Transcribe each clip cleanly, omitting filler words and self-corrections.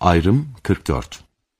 Ayrım 44.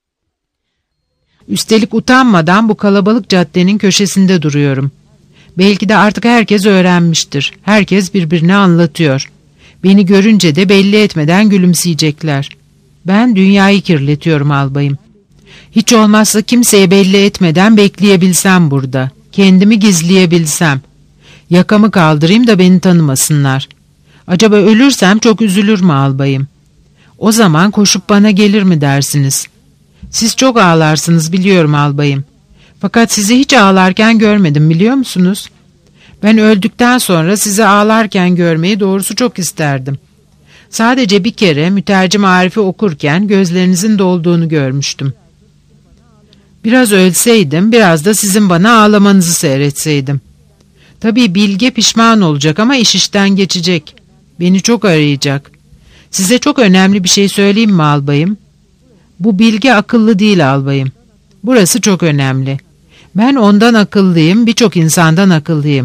Üstelik utanmadan bu kalabalık caddenin köşesinde duruyorum. Belki de artık herkes öğrenmiştir. Herkes birbirine anlatıyor. Beni görünce de belli etmeden gülümseyecekler. Ben dünyayı kirletiyorum albayım. Hiç olmazsa kimseye belli etmeden bekleyebilsem burada. Kendimi gizleyebilsem. Yakamı kaldırayım da beni tanımasınlar. Acaba ölürsem çok üzülür mü albayım? O zaman koşup bana gelir mi dersiniz? Siz çok ağlarsınız biliyorum albayım. Fakat sizi hiç ağlarken görmedim biliyor musunuz? Ben öldükten sonra sizi ağlarken görmeyi doğrusu çok isterdim. Sadece bir kere Mütercim Arif'i okurken gözlerinizin dolduğunu görmüştüm. Biraz ölseydim, biraz da sizin bana ağlamanızı seyretseydim. Tabii Bilge pişman olacak ama iş işten geçecek. Beni çok arayacak. Size çok önemli bir şey söyleyeyim mi albayım? Bu Bilge akıllı değil albayım. Burası çok önemli. Ben ondan akıllıyım, birçok insandan akıllıyım.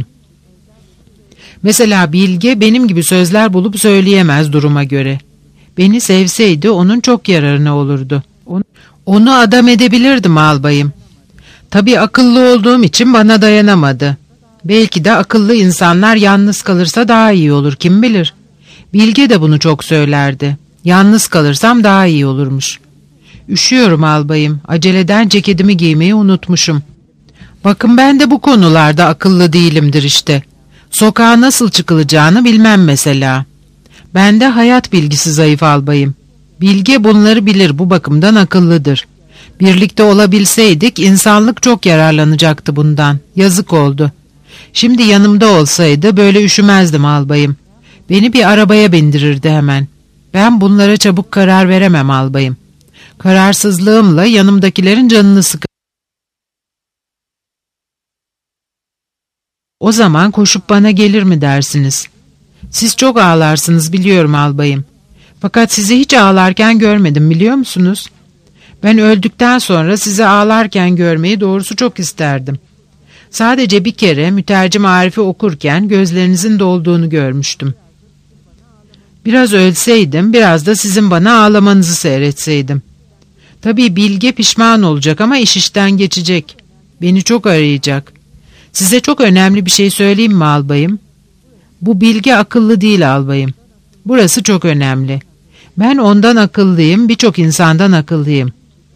Mesela Bilge benim gibi sözler bulup söyleyemez duruma göre. Beni sevseydi onun çok yararına olurdu. Onu adam edebilirdim albayım. Tabii akıllı olduğum için bana dayanamadı. Belki de akıllı insanlar yalnız kalırsa daha iyi olur, kim bilir. Bilge de bunu çok söylerdi. Yalnız kalırsam daha iyi olurmuş. Üşüyorum albayım. Aceleden ceketimi giymeyi unutmuşum. Bakın ben de bu konularda akıllı değilimdir işte. Sokağa nasıl çıkılacağını bilmem mesela. Ben de hayat bilgisi zayıf albayım. Bilge bunları bilir, bu bakımdan akıllıdır. Birlikte olabilseydik insanlık çok yararlanacaktı bundan. Yazık oldu. Şimdi yanımda olsaydı böyle üşümezdim albayım. Beni bir arabaya bindirirdi hemen. Ben bunlara çabuk karar veremem albayım. Kararsızlığımla yanımdakilerin canını sıkarım. O zaman koşup bana gelir mi dersiniz? Siz çok ağlarsınız biliyorum albayım. Fakat sizi hiç ağlarken görmedim biliyor musunuz? Ben öldükten sonra sizi ağlarken görmeyi doğrusu çok isterdim. Sadece bir kere Mütercim Arif'i okurken gözlerinizin dolduğunu görmüştüm. Biraz ölseydim, biraz da sizin bana ağlamanızı seyretseydim. Tabii Bilge pişman olacak ama iş işten geçecek. Beni çok arayacak. Size çok önemli bir şey söyleyeyim mi albayım? Bu Bilge akıllı değil albayım. Burası çok önemli. Ben ondan akıllıyım, birçok insandan akıllıyım.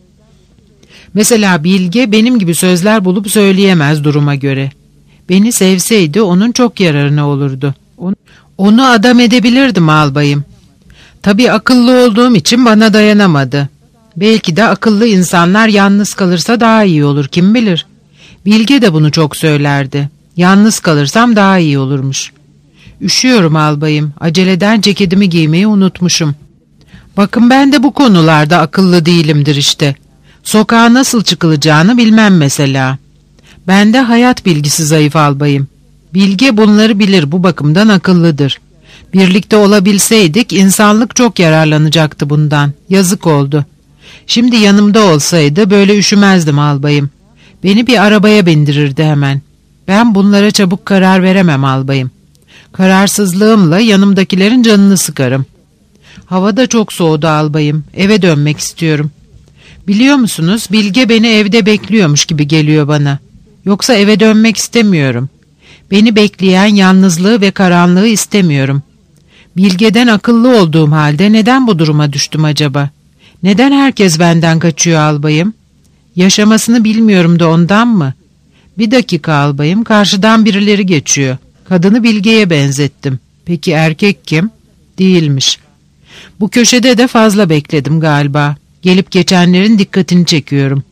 Mesela Bilge benim gibi sözler bulup söyleyemez duruma göre. Beni sevseydi onun çok yararına olurdu. Onu adam edebilirdim albayım. Tabii akıllı olduğum için bana dayanamadı. Belki de akıllı insanlar yalnız kalırsa daha iyi olur, kim bilir. Bilge de bunu çok söylerdi. Yalnız kalırsam daha iyi olurmuş. Üşüyorum albayım. Aceleden ceketimi giymeyi unutmuşum. Bakın ben de bu konularda akıllı değilimdir işte. Sokağa nasıl çıkılacağını bilmem mesela. Ben de hayat bilgisi zayıf albayım. Bilge bunları bilir, bu bakımdan akıllıdır. Birlikte olabilseydik insanlık çok yararlanacaktı bundan. Yazık oldu. Şimdi yanımda olsaydı böyle üşümezdim albayım. Beni bir arabaya bindirirdi hemen. Ben bunlara çabuk karar veremem albayım. Kararsızlığımla yanımdakilerin canını sıkarım. Hava da çok soğudu albayım. Eve dönmek istiyorum. Biliyor musunuz, Bilge beni evde bekliyormuş gibi geliyor bana. Yoksa eve dönmek istemiyorum. Beni bekleyen yalnızlığı ve karanlığı istemiyorum. Bilge'den akıllı olduğum halde neden bu duruma düştüm acaba? Neden herkes benden kaçıyor albayım? Yaşamasını bilmiyorum da ondan mı? Bir dakika albayım, karşıdan birileri geçiyor. Kadını Bilge'ye benzettim. Peki erkek kim? Değilmiş. Bu köşede de fazla bekledim galiba. Gelip geçenlerin dikkatini çekiyorum.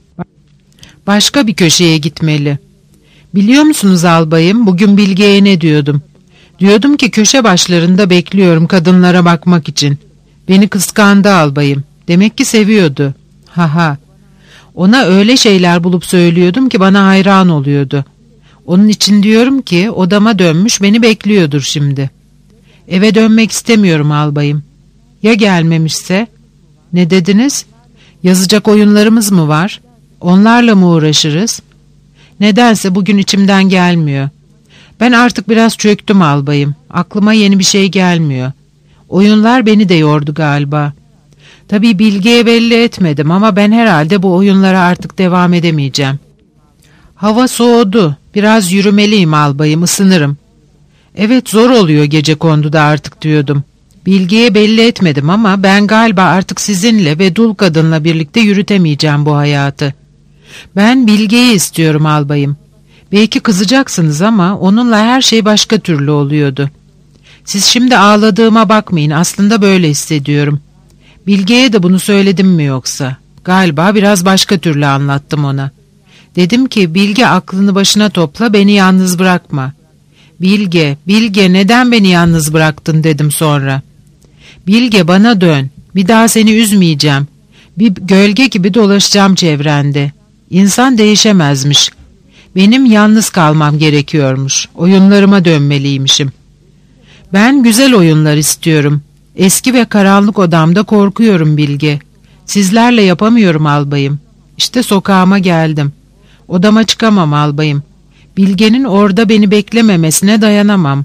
Başka bir köşeye gitmeli. Biliyor musunuz albayım, bugün Bilge'ye ne diyordum? Diyordum ki köşe başlarında bekliyorum kadınlara bakmak için. Beni kıskandı albayım. Demek ki seviyordu. Ha. Ona öyle şeyler bulup söylüyordum ki bana hayran oluyordu. Onun için diyorum ki odama dönmüş beni bekliyordur şimdi. Eve dönmek istemiyorum albayım. Ya gelmemişse? Ne dediniz? Yazacak oyunlarımız mı var? Onlarla mı uğraşırız? Nedense bugün içimden gelmiyor. Ben artık biraz çöktüm albayım. Aklıma yeni bir şey gelmiyor. Oyunlar beni de yordu galiba. Tabii Bilge'ye belli etmedim ama ben herhalde bu oyunlara artık devam edemeyeceğim. Hava soğudu. Biraz yürümeliyim albayım, ısınırım. Evet, zor oluyor gecekonduda artık diyordum. Bilge'ye belli etmedim ama ben galiba artık sizinle ve dul kadınla birlikte yürütemeyeceğim bu hayatı. Ben Bilge'yi istiyorum albayım. Belki kızacaksınız ama onunla her şey başka türlü oluyordu. Siz şimdi ağladığıma bakmayın, aslında böyle hissediyorum. Bilge'ye de bunu söyledim mi yoksa? Galiba biraz başka türlü anlattım ona. Dedim ki Bilge, aklını başına topla, beni yalnız bırakma. Bilge, Bilge, neden beni yalnız bıraktın dedim sonra. Bilge, bana dön. Bir daha seni üzmeyeceğim. Bir gölge gibi dolaşacağım çevrende. İnsan değişemezmiş. Benim yalnız kalmam gerekiyormuş. Oyunlarıma dönmeliymişim. Ben güzel oyunlar istiyorum. Eski ve karanlık odamda korkuyorum Bilge. Sizlerle yapamıyorum albayım. İşte sokağıma geldim. Odama çıkamam albayım. Bilge'nin orada beni beklememesine dayanamam.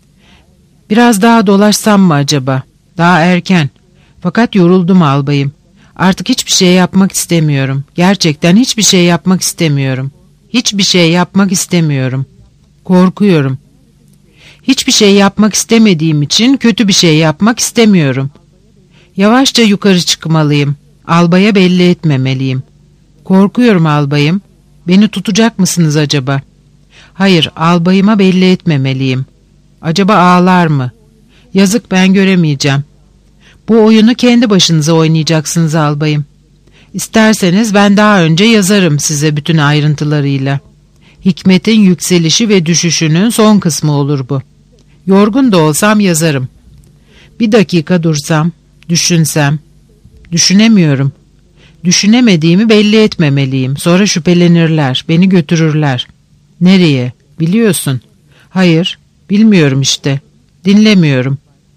Biraz daha dolaşsam mı acaba? Daha erken. Fakat yoruldum albayım. Artık hiçbir şey yapmak istemiyorum. Gerçekten hiçbir şey yapmak istemiyorum. Hiçbir şey yapmak istemiyorum. Korkuyorum. Hiçbir şey yapmak istemediğim için kötü bir şey yapmak istemiyorum. Yavaşça yukarı çıkmalıyım. Albaya belli etmemeliyim. Korkuyorum albayım. Beni tutacak mısınız acaba? Hayır, albayıma belli etmemeliyim. Acaba ağlar mı? Yazık, ben göremeyeceğim. Bu oyunu kendi başınıza oynayacaksınız albayım. İsterseniz ben daha önce yazarım size bütün ayrıntılarıyla. Hikmet'in yükselişi ve düşüşünün son kısmı olur bu. Yorgun da olsam yazarım. Bir dakika dursam, düşünsem. Düşünemiyorum. Düşünemediğimi belli etmemeliyim. Sonra şüphelenirler, beni götürürler. Nereye? Biliyorsun. Hayır, bilmiyorum işte. Dinlemiyorum.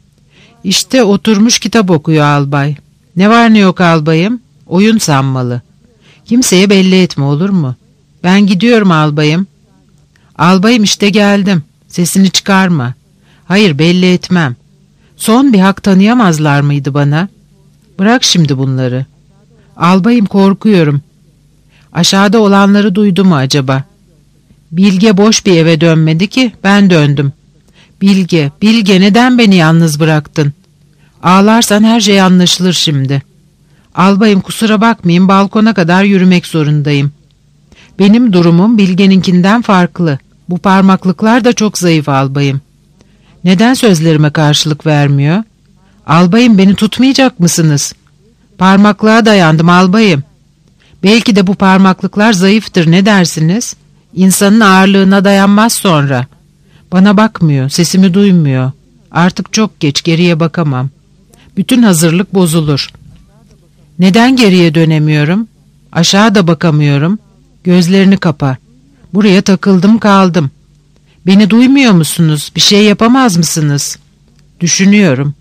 İşte oturmuş kitap okuyor albay. Ne var ne yok albayım? Oyun sanmalı. Kimseye belli etme, olur mu? Ben gidiyorum albayım. Albayım, işte geldim. Sesini çıkarma. Hayır, belli etmem. Son bir hak tanıyamazlar mıydı bana? Bırak şimdi bunları. Albayım, korkuyorum. Aşağıda olanları duydu mu acaba? Bilge boş bir eve dönmedi ki, ben döndüm. Bilge, Bilge, neden beni yalnız bıraktın? Ağlarsan her şey anlaşılır şimdi. Albayım, kusura bakmayın, balkona kadar yürümek zorundayım. Benim durumum Bilge'ninkinden farklı. Bu parmaklıklar da çok zayıf albayım. Neden sözlerime karşılık vermiyor? Albayım, beni tutmayacak mısınız? Parmaklığa dayandım albayım. Belki de bu parmaklıklar zayıftır, ne dersiniz? İnsanın ağırlığına dayanmaz sonra. Bana bakmıyor, sesimi duymuyor. Artık çok geç, geriye bakamam. Bütün hazırlık bozulur. Neden geriye dönemiyorum? Aşağı da bakamıyorum. Gözlerini kapa. Buraya takıldım kaldım. Beni duymuyor musunuz? Bir şey yapamaz mısınız? Düşünüyorum.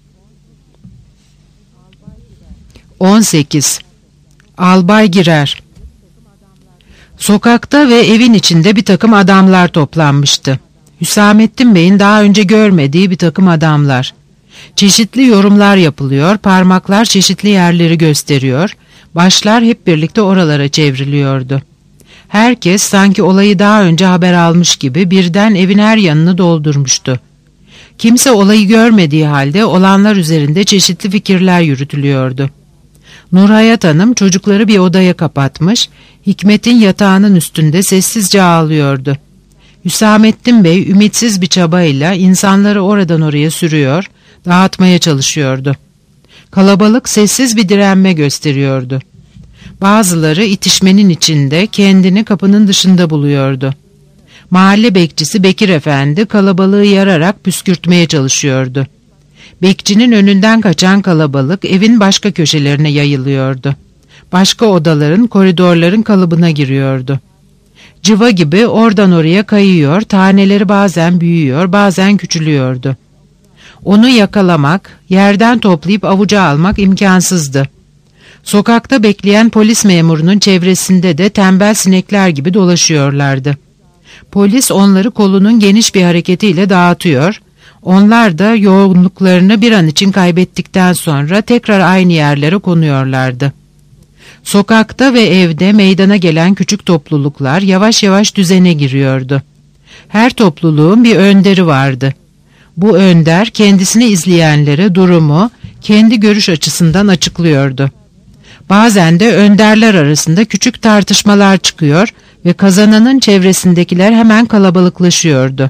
18. Albay girer. Sokakta ve evin içinde bir takım adamlar toplanmıştı. Hüsamettin Bey'in daha önce görmediği bir takım adamlar. Çeşitli yorumlar yapılıyor, parmaklar çeşitli yerleri gösteriyor, başlar hep birlikte oralara çevriliyordu. Herkes sanki olayı daha önce haber almış gibi birden evin her yanını doldurmuştu. Kimse olayı görmediği halde olanlar üzerinde çeşitli fikirler yürütülüyordu. Nurhayat Hanım çocukları bir odaya kapatmış, Hikmet'in yatağının üstünde sessizce ağlıyordu. Hüsamettin Bey ümitsiz bir çabayla insanları oradan oraya sürüyor, dağıtmaya çalışıyordu. Kalabalık sessiz bir direnme gösteriyordu. Bazıları itişmenin içinde, kendini kapının dışında buluyordu. Mahalle bekçisi Bekir Efendi kalabalığı yararak püskürtmeye çalışıyordu. Bekçinin önünden kaçan kalabalık evin başka köşelerine yayılıyordu. Başka odaların, koridorların kalıbına giriyordu. Cıva gibi oradan oraya kayıyor, taneleri bazen büyüyor, bazen küçülüyordu. Onu yakalamak, yerden toplayıp avuca almak imkansızdı. Sokakta bekleyen polis memurunun çevresinde de tembel sinekler gibi dolaşıyorlardı. Polis onları kolunun geniş bir hareketiyle dağıtıyor, Onlar da yoğunluklarını bir an için kaybettikten sonra tekrar aynı yerlere konuyorlardı. Sokakta ve evde meydana gelen küçük topluluklar yavaş yavaş düzene giriyordu. Her topluluğun bir önderi vardı. Bu önder kendisini izleyenlere durumu kendi görüş açısından açıklıyordu. Bazen de önderler arasında küçük tartışmalar çıkıyor ve kazananın çevresindekiler hemen kalabalıklaşıyordu.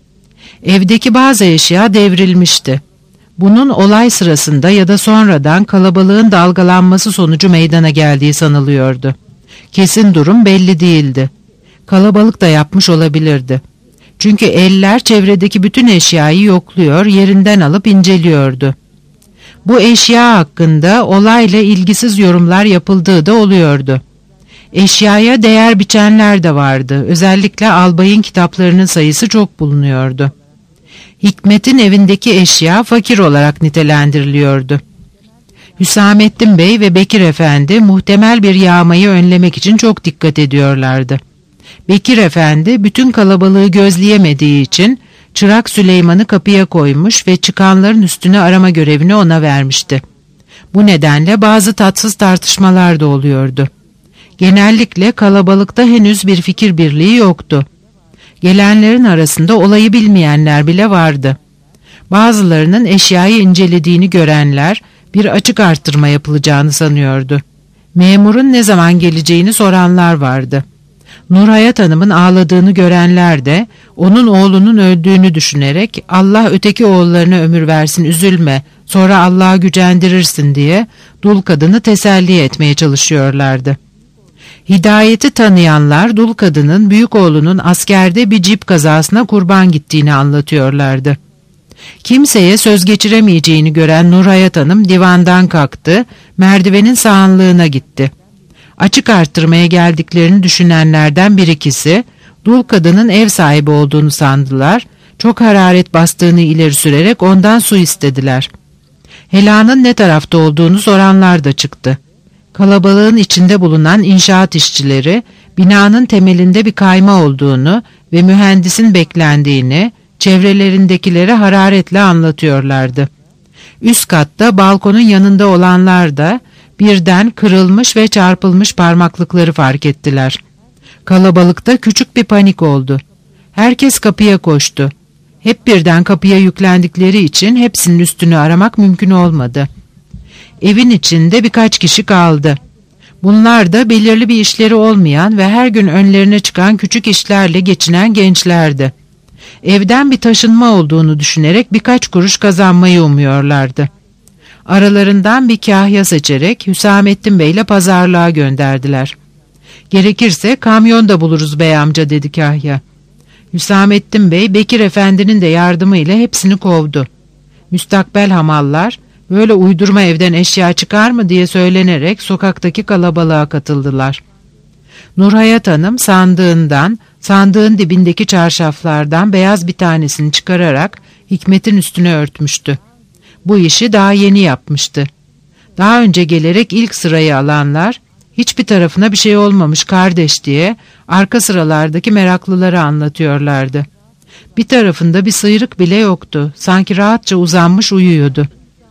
Evdeki bazı eşya devrilmişti. Bunun olay sırasında ya da sonradan kalabalığın dalgalanması sonucu meydana geldiği sanılıyordu. Kesin durum belli değildi. Kalabalık da yapmış olabilirdi. Çünkü eller çevredeki bütün eşyayı yokluyor, yerinden alıp inceliyordu. Bu eşya hakkında olayla ilgisiz yorumlar yapıldığı da oluyordu. Eşyaya değer biçenler de vardı. Özellikle albayın kitaplarının sayısı çok bulunuyordu. Hikmet'in evindeki eşya fakir olarak nitelendiriliyordu. Hüsamettin Bey ve Bekir Efendi muhtemel bir yağmayı önlemek için çok dikkat ediyorlardı. Bekir Efendi bütün kalabalığı gözleyemediği için Çırak Süleyman'ı kapıya koymuş ve çıkanların üstüne arama görevini ona vermişti. Bu nedenle bazı tatsız tartışmalar da oluyordu. Genellikle kalabalıkta henüz bir fikir birliği yoktu. Gelenlerin arasında olayı bilmeyenler bile vardı. Bazılarının eşyayı incelediğini görenler bir açık arttırma yapılacağını sanıyordu. Memurun ne zaman geleceğini soranlar vardı. Nurhayat Hanım'ın ağladığını görenler de onun oğlunun öldüğünü düşünerek Allah öteki oğullarına ömür versin, üzülme, sonra Allah'a gücendirirsin diye dul kadını teselli etmeye çalışıyorlardı. Hidayet'i tanıyanlar dul kadının büyük oğlunun askerde bir cip kazasına kurban gittiğini anlatıyorlardı. Kimseye söz geçiremeyeceğini gören Nurhayat Hanım divandan kalktı, merdivenin sağanlığına gitti. Açık arttırmaya geldiklerini düşünenlerden bir ikisi, dul kadının ev sahibi olduğunu sandılar, çok hararet bastığını ileri sürerek ondan su istediler. Helanın ne tarafta olduğunu soranlar da çıktı. Kalabalığın içinde bulunan inşaat işçileri, binanın temelinde bir kayma olduğunu ve mühendisin beklendiğini, çevrelerindekilere hararetle anlatıyorlardı. Üst katta balkonun yanında olanlar da, birden kırılmış ve çarpılmış parmaklıkları fark ettiler. Kalabalıkta küçük bir panik oldu. Herkes kapıya koştu. Hep birden kapıya yüklendikleri için hepsinin üstünü aramak mümkün olmadı. Evin içinde birkaç kişi kaldı. Bunlar da belirli bir işleri olmayan ve her gün önlerine çıkan küçük işlerle geçinen gençlerdi. Evden bir taşınma olduğunu düşünerek birkaç kuruş kazanmayı umuyorlardı. Aralarından bir kahya seçerek Hüsamettin Bey'le pazarlığa gönderdiler. Gerekirse kamyon da buluruz bey amca, dedi kahya. Hüsamettin Bey Bekir Efendi'nin de yardımıyla hepsini kovdu. Müstakbel hamallar böyle uydurma evden eşya çıkar mı diye söylenerek sokaktaki kalabalığa katıldılar. Nurhayat Hanım sandığın dibindeki çarşaflardan beyaz bir tanesini çıkararak Hikmet'in üstüne örtmüştü. Bu işi daha yeni yapmıştı. Daha önce gelerek ilk sırayı alanlar, hiçbir tarafına bir şey olmamış kardeş diye arka sıralardaki meraklıları anlatıyorlardı. Bir tarafında bir sıyrık bile yoktu. Sanki rahatça uzanmış uyuyordu.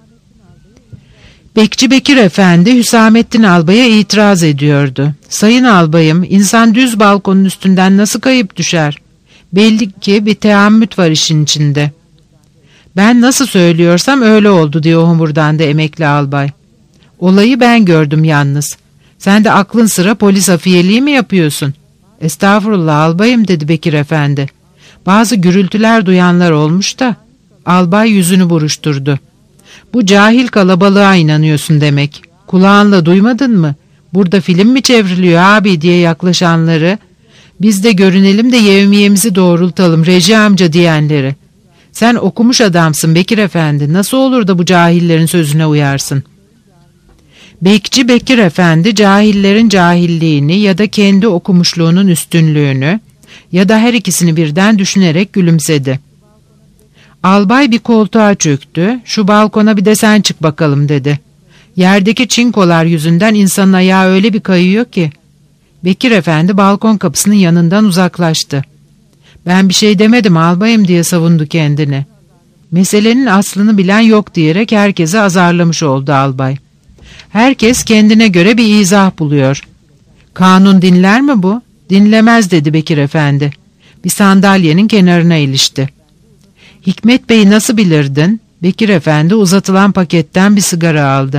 Bekçi Bekir Efendi Hüsamettin Albay'a itiraz ediyordu. Sayın albayım, insan düz balkonun üstünden nasıl kayıp düşer? Belli ki bir teammüt var işin içinde. Ben nasıl söylüyorsam öyle oldu diye homurdandı emekli albay. Olayı ben gördüm yalnız. Sen de aklın sıra polis afiyeliği mi yapıyorsun? Estağfurullah albayım, dedi Bekir Efendi. Bazı gürültüler duyanlar olmuş da. Albay yüzünü buruşturdu. Bu cahil kalabalığa inanıyorsun demek. Kulağınla duymadın mı? Burada film mi çevriliyor abi diye yaklaşanları, biz de görünelim de yevmiyemizi doğrultalım Reji amca diyenleri. Sen okumuş adamsın Bekir Efendi, nasıl olur da bu cahillerin sözüne uyarsın? Bekçi Bekir Efendi cahillerin cahilliğini ya da kendi okumuşluğunun üstünlüğünü ya da her ikisini birden düşünerek gülümsedi. Albay bir koltuğa çöktü, şu balkona bir de sen çık bakalım, dedi. Yerdeki çinkolar yüzünden insanın ayağı öyle bir kayıyor ki. Bekir Efendi balkon kapısının yanından uzaklaştı. Ben bir şey demedim albayım diye savundu kendini. Meselenin aslını bilen yok diyerek herkese azarlamış oldu albay. Herkes kendine göre bir izah buluyor. Kanun dinler mi bu? Dinlemez dedi Bekir Efendi. Bir sandalyenin kenarına ilişti. Hikmet Bey'i nasıl bilirdin? Bekir Efendi uzatılan paketten bir sigara aldı.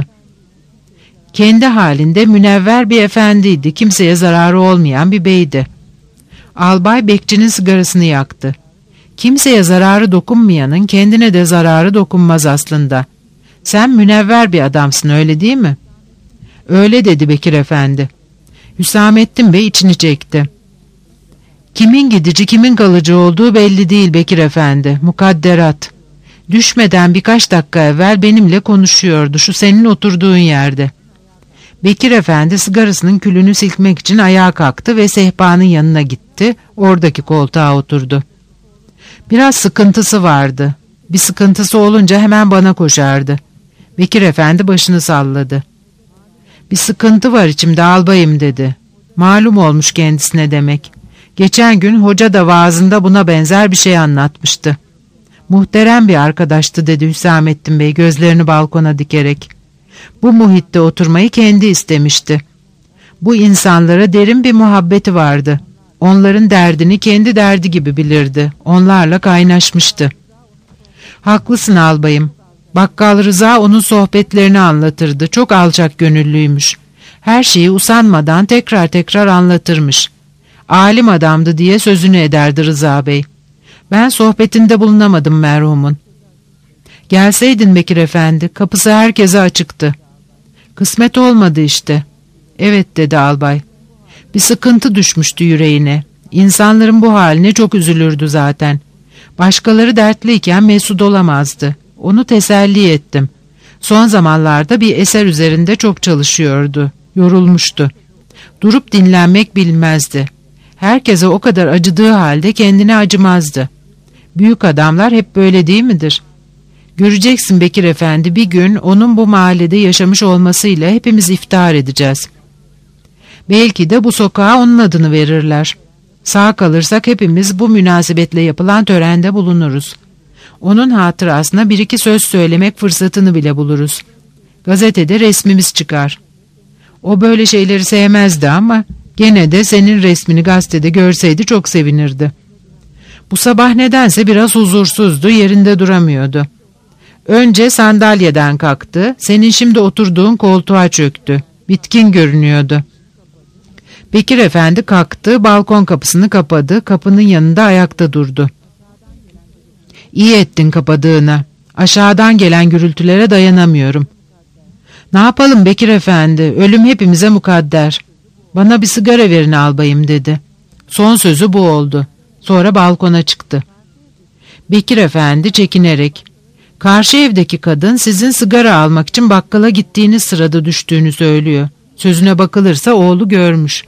Kendi halinde münevver bir efendiydi. Kimseye zararı olmayan bir beydi. Albay bekçinin sigarasını yaktı. Kimseye zararı dokunmayanın kendine de zararı dokunmaz aslında. Sen münevver bir adamsın, öyle değil mi? Öyle dedi Bekir Efendi. Hüsamettin Bey içini çekti. Kimin gidici kimin kalıcı olduğu belli değil Bekir Efendi. Mukadderat. Düşmeden birkaç dakika evvel benimle konuşuyordu şu senin oturduğun yerde. Bekir Efendi sigarasının külünü silkmek için ayağa kalktı ve sehpanın yanına gitti. Oradaki koltuğa oturdu. Biraz sıkıntısı vardı. Bir sıkıntısı olunca hemen bana koşardı. Bekir Efendi başını salladı. Bir sıkıntı var içimde albayım dedi. Malum olmuş kendisine demek. Geçen gün hoca da vaazında buna benzer bir şey anlatmıştı. Muhterem bir arkadaştı dedi Hüsamettin Bey gözlerini balkona dikerek. Bu muhitte oturmayı kendi istemişti. Bu insanlara derin bir muhabbeti vardı. Onların derdini kendi derdi gibi bilirdi. Onlarla kaynaşmıştı. Haklısın albayım. Bakkal Rıza onun sohbetlerini anlatırdı. Çok alçak gönüllüymüş. Her şeyi usanmadan tekrar tekrar anlatırmış. Alim adamdı diye sözünü ederdi Rıza Bey. Ben sohbetinde bulunamadım merhumun. Gelseydin Bekir Efendi, kapısı herkese açıktı. Kısmet olmadı işte. Evet dedi albay. Bir sıkıntı düşmüştü yüreğine. İnsanların bu haline çok üzülürdü zaten. Başkaları dertliyken mesut olamazdı. Onu teselli ettim. Son zamanlarda bir eser üzerinde çok çalışıyordu. Yorulmuştu. Durup dinlenmek bilmezdi. Herkese o kadar acıdığı halde kendine acımazdı. Büyük adamlar hep böyle değil midir? Göreceksin Bekir Efendi, bir gün onun bu mahallede yaşamış olmasıyla hepimiz iftihar edeceğiz. Belki de bu sokağa onun adını verirler. Sağ kalırsak hepimiz bu münasebetle yapılan törende bulunuruz. Onun hatırasına bir iki söz söylemek fırsatını bile buluruz. Gazetede resmimiz çıkar. O böyle şeyleri sevmezdi ama gene de senin resmini gazetede görseydi çok sevinirdi. Bu sabah nedense biraz huzursuzdu, yerinde duramıyordu. Önce sandalyeden kalktı, senin şimdi oturduğun koltuğa çöktü. Bitkin görünüyordu. Bekir Efendi kalktı, balkon kapısını kapadı, kapının yanında ayakta durdu. İyi ettin kapadığına. Aşağıdan gelen gürültülere dayanamıyorum. Ne yapalım Bekir Efendi, ölüm hepimize mukadder. Bana bir sigara verin albayım dedi. Son sözü bu oldu. Sonra balkona çıktı. Bekir Efendi çekinerek, karşı evdeki kadın sizin sigara almak için bakkala gittiğiniz sırada düştüğünü söylüyor. Sözüne bakılırsa oğlu görmüş.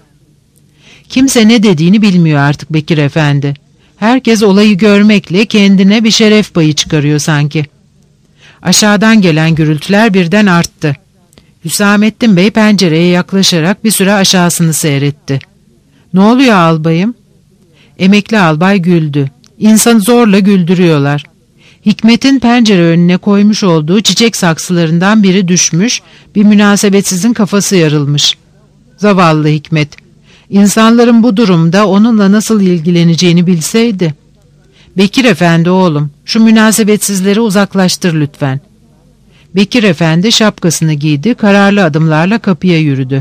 Kimse ne dediğini bilmiyor artık Bekir Efendi. Herkes olayı görmekle kendine bir şeref payı çıkarıyor sanki. Aşağıdan gelen gürültüler birden arttı. Hüsamettin Bey pencereye yaklaşarak bir süre aşağısını seyretti. Ne oluyor albayım? Emekli albay güldü. İnsanı zorla güldürüyorlar. Hikmet'in pencere önüne koymuş olduğu çiçek saksılarından biri düşmüş, bir münasebetsizin kafası yarılmış. Zavallı Hikmet. İnsanların bu durumda onunla nasıl ilgileneceğini bilseydi. Bekir Efendi oğlum, şu münasebetsizleri uzaklaştır lütfen. Bekir Efendi şapkasını giydi, kararlı adımlarla kapıya yürüdü.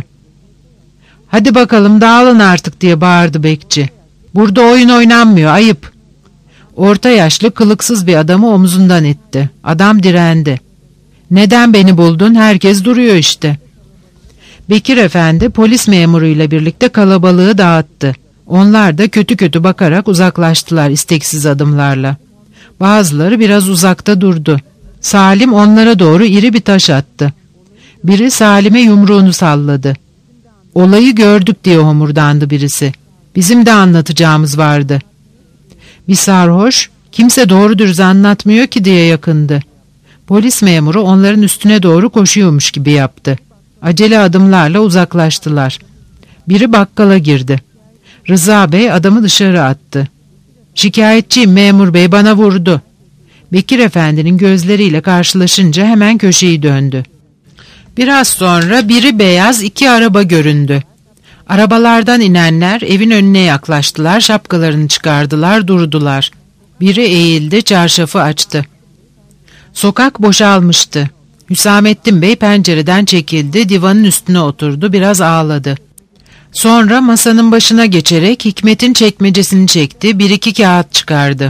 Hadi bakalım dağılın artık diye bağırdı bekçi. Burada oyun oynanmıyor, ayıp. Orta yaşlı kılıksız bir adamı omzundan itti. Adam direndi. Neden beni buldun? Herkes duruyor işte. Bekir Efendi polis memuruyla birlikte kalabalığı dağıttı. Onlar da kötü kötü bakarak uzaklaştılar isteksiz adımlarla. Bazıları biraz uzakta durdu. Salim onlara doğru iri bir taş attı. Biri Salim'e yumruğunu salladı. Olayı gördük diye homurdandı birisi. Bizim de anlatacağımız vardı. Bir sarhoş, kimse doğru dürüst anlatmıyor ki diye yakındı. Polis memuru onların üstüne doğru koşuyormuş gibi yaptı. Acele adımlarla uzaklaştılar. Biri bakkala girdi. Rıza Bey adamı dışarı attı. Şikayetçiyim memur bey, bana vurdu. Bekir Efendi'nin gözleriyle karşılaşınca hemen köşeyi döndü. Biraz sonra biri beyaz 2 araba göründü. Arabalardan inenler evin önüne yaklaştılar, şapkalarını çıkardılar, durdular. Biri eğildi, çarşafı açtı. Sokak boşalmıştı. Hüsamettin Bey pencereden çekildi, divanın üstüne oturdu, biraz ağladı. Sonra masanın başına geçerek Hikmet'in çekmecesini çekti, 1-2 kağıt çıkardı.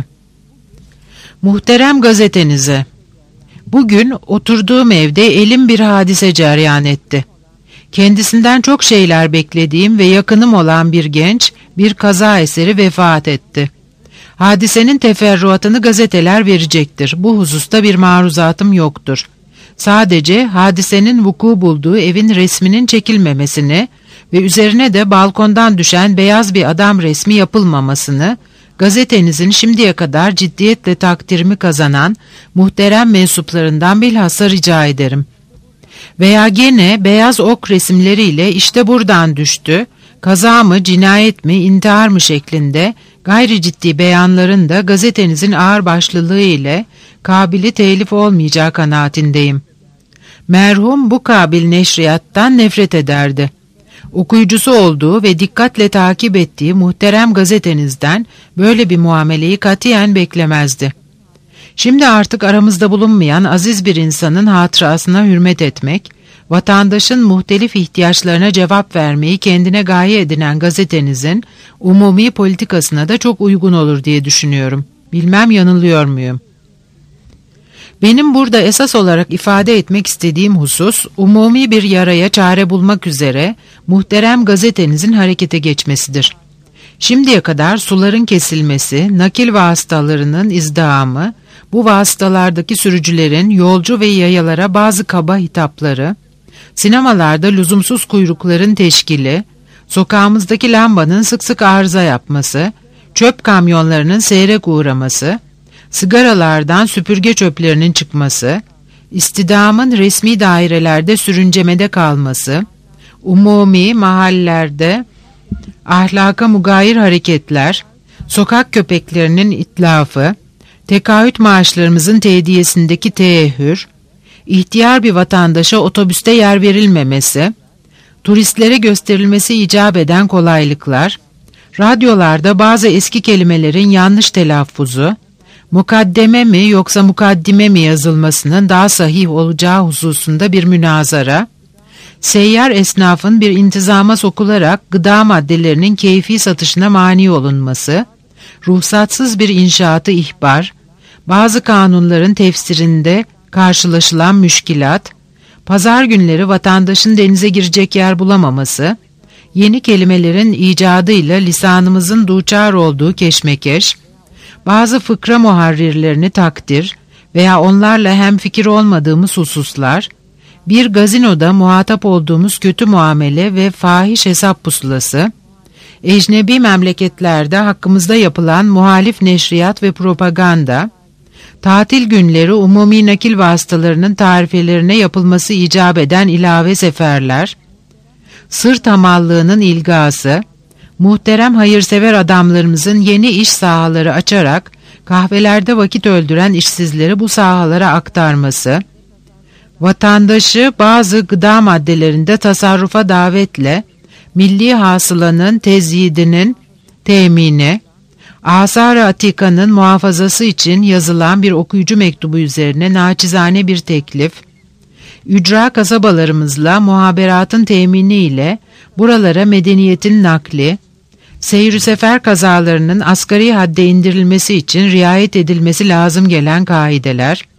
Muhterem gazetenize. Bugün oturduğum evde elim bir hadise cereyan etti. Kendisinden çok şeyler beklediğim ve yakınım olan bir genç bir kaza eseri vefat etti. Hadisenin teferruatını gazeteler verecektir. Bu hususta bir maruzatım yoktur. Sadece hadisenin vuku bulduğu evin resminin çekilmemesini ve üzerine de balkondan düşen beyaz bir adam resmi yapılmamasını, gazetenizin şimdiye kadar ciddiyetle takdirimi kazanan muhterem mensuplarından bilhassa rica ederim. Veya gene beyaz ok resimleriyle işte buradan düştü, kaza mı, cinayet mi, intihar mı şeklinde gayri ciddi beyanların da gazetenizin ağırbaşlılığı ile kabili telif olmayacağı kanaatindeyim. Merhum bu kabil neşriyattan nefret ederdi. Okuyucusu olduğu ve dikkatle takip ettiği muhterem gazetenizden böyle bir muameleyi katiyen beklemezdi. Şimdi artık aramızda bulunmayan aziz bir insanın hatırasına hürmet etmek, vatandaşın muhtelif ihtiyaçlarına cevap vermeyi kendine gaye edinen gazetenizin umumi politikasına da çok uygun olur diye düşünüyorum. Bilmem yanılıyor muyum? Benim burada esas olarak ifade etmek istediğim husus, umumi bir yaraya çare bulmak üzere muhterem gazetenizin harekete geçmesidir. Şimdiye kadar suların kesilmesi, nakil vasıtalarının izdihamı, bu vasıtalardaki sürücülerin yolcu ve yayalara bazı kaba hitapları, sinemalarda lüzumsuz kuyrukların teşkili, sokağımızdaki lambanın sık sık arıza yapması, çöp kamyonlarının seyrek uğraması, sigaralardan süpürge çöplerinin çıkması, istidamın resmi dairelerde sürüncemede kalması, umumi mahallelerde ahlaka mugayir hareketler, sokak köpeklerinin itlafı, tekaüt maaşlarımızın tediyesindeki teehhür, ihtiyar bir vatandaşa otobüste yer verilmemesi, turistlere gösterilmesi icap eden kolaylıklar, radyolarda bazı eski kelimelerin yanlış telaffuzu, mukaddeme mi yoksa mukaddime mi yazılmasının daha sahih olacağı hususunda bir münazara, seyyar esnafın bir intizama sokularak gıda maddelerinin keyfi satışına mani olunması, ruhsatsız bir inşaatı ihbar, bazı kanunların tefsirinde karşılaşılan müşkilat, pazar günleri vatandaşın denize girecek yer bulamaması, yeni kelimelerin icadıyla lisanımızın duçar olduğu keşmekeş, bazı fıkra muharrirlerini takdir veya onlarla hemfikir olmadığımız hususlar, bir gazinoda muhatap olduğumuz kötü muamele ve fahiş hesap pusulası, ecnebi memleketlerde hakkımızda yapılan muhalif neşriyat ve propaganda, tatil günleri umumi nakil vasıtalarının tarifelerine yapılması icap eden ilave seferler, sırt hamallığının ilgası, muhterem hayırsever adamlarımızın yeni iş sahaları açarak kahvelerde vakit öldüren işsizleri bu sahalara aktarması, vatandaşı bazı gıda maddelerinde tasarrufa davetle milli hasılanın tezyidinin temini, Asar-ı Atika'nın muhafazası için yazılan bir okuyucu mektubu üzerine naçizane bir teklif, ücra kasabalarımızla muhaberatın temini ile buralara medeniyetin nakli, seyr-ü sefer kazalarının asgari hadde indirilmesi için riayet edilmesi lazım gelen kaideler,